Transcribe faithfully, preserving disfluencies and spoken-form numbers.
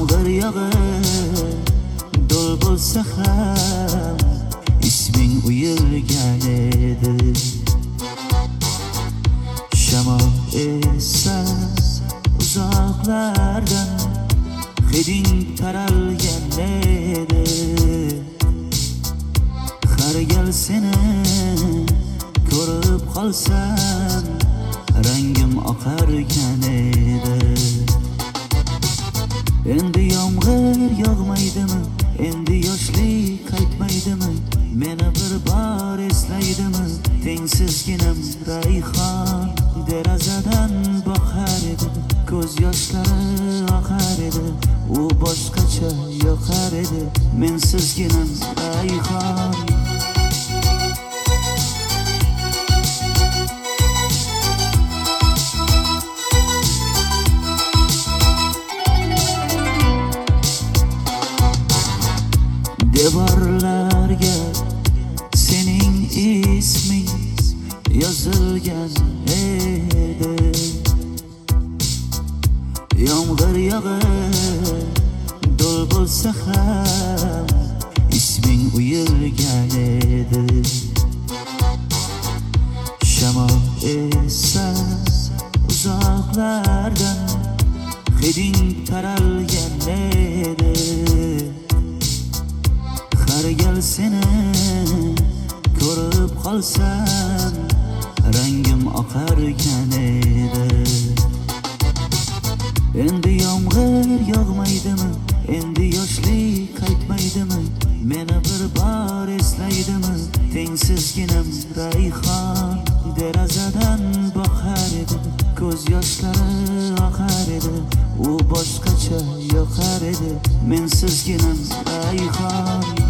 yomg'ir yog'ib do'l bo'lsa ham isming uyilgan edi. Shamol esa uzoqlardan hiding taralgan edi. Har gal seni ko'rib qolsam rangim oqargan edi. Endi yomg'ir yog'maydimi, endi yoshlik qaytmaydimi, meni bir bor eslaydimi? Tengsizginam rayhon derazadan boqar edi, ko'z yoshlari oqar edi, u boshqacha yoqar edi. Mensizginam rayhon devorlarga sening isming yozilgan edi. Yomg'ir yog'ib do'l bo'lsa ham isming uyilgan edi. Shamol esa uzoqlardan hiding taralgan edi. Har gal seni ko'rib qolsam rangim oqargan edi. Endi yomg'ir yog'maydimi, endi yoshlik qaytmaydimi, meni bir bor eslaydimi? Tengsizginam rayhon derazadan boqar edi, ko'z yoshlari oqar edi, u boshqacha yoqar edi. Mensizginam rayhon